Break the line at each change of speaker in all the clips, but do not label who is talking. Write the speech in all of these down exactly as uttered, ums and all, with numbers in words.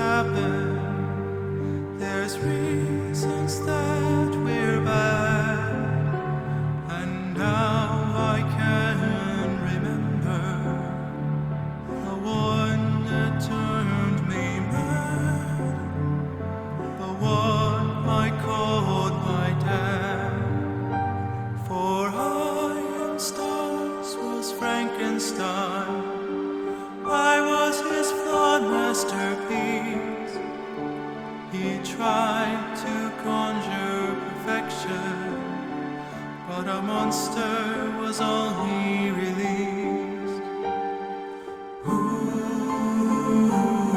happen. There's reasons that we're bad, and now I can remember the one that turned me mad, the one I called my dad. For iron stars was Frankenstein, I was his flawed masterpiece. He tried to conjure perfection, but a monster was all he released. Ooh,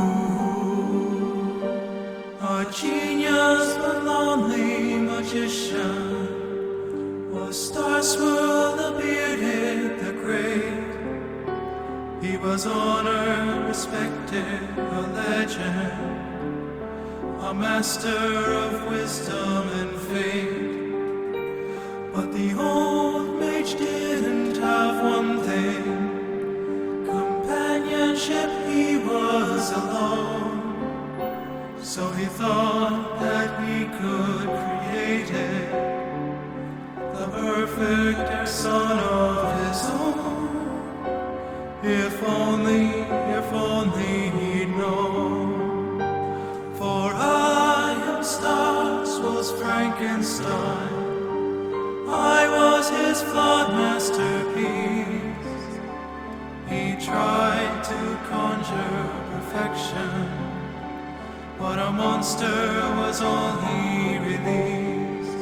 a genius but lonely magician was Starswirl the bearded, the great. He was honored, respected, a legend, a master of wisdom and fate. But the old mage didn't have one thing: companionship. He was alone, so he thought that he could create it, the perfect son of his own. If only, if only he'd known. For I am stars was Frankenstein, I was his flawed masterpiece. He tried to conjure perfection, but a monster was all he released.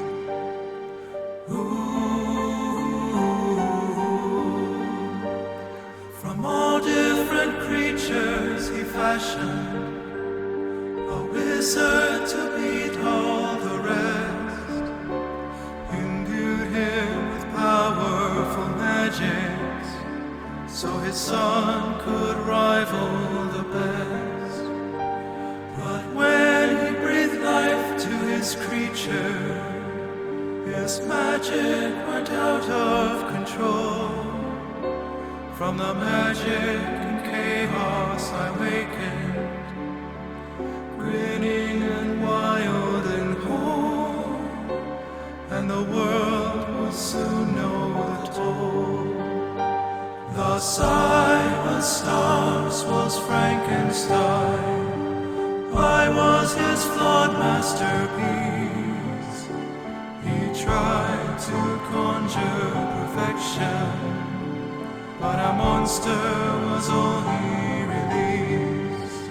Ooh, from all different creatures he fashioned a wizard to beat all the rest, imbued him with powerful magics, so his son could rival the best. But when he breathed life to his creature, his magic went out of control. From the magic and chaos I wakened, grinning and wild and whole, and the world will soon know the toll. Thus I was stars, was Frankenstein, I was his flawed masterpiece. He tried to conjure perfection, but a monster was all he released.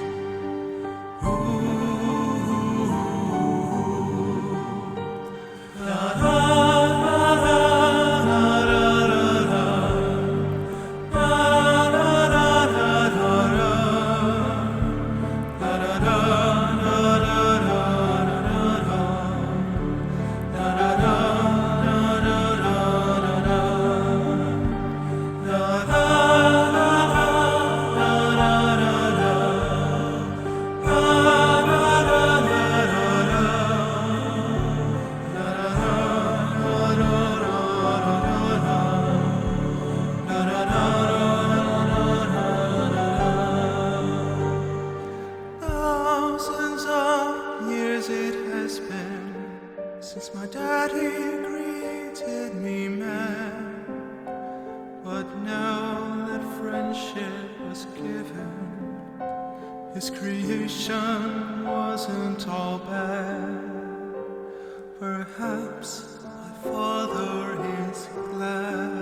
It has been since my daddy greeted me, man. But now that friendship was given, his creation wasn't all bad. Perhaps my father is glad.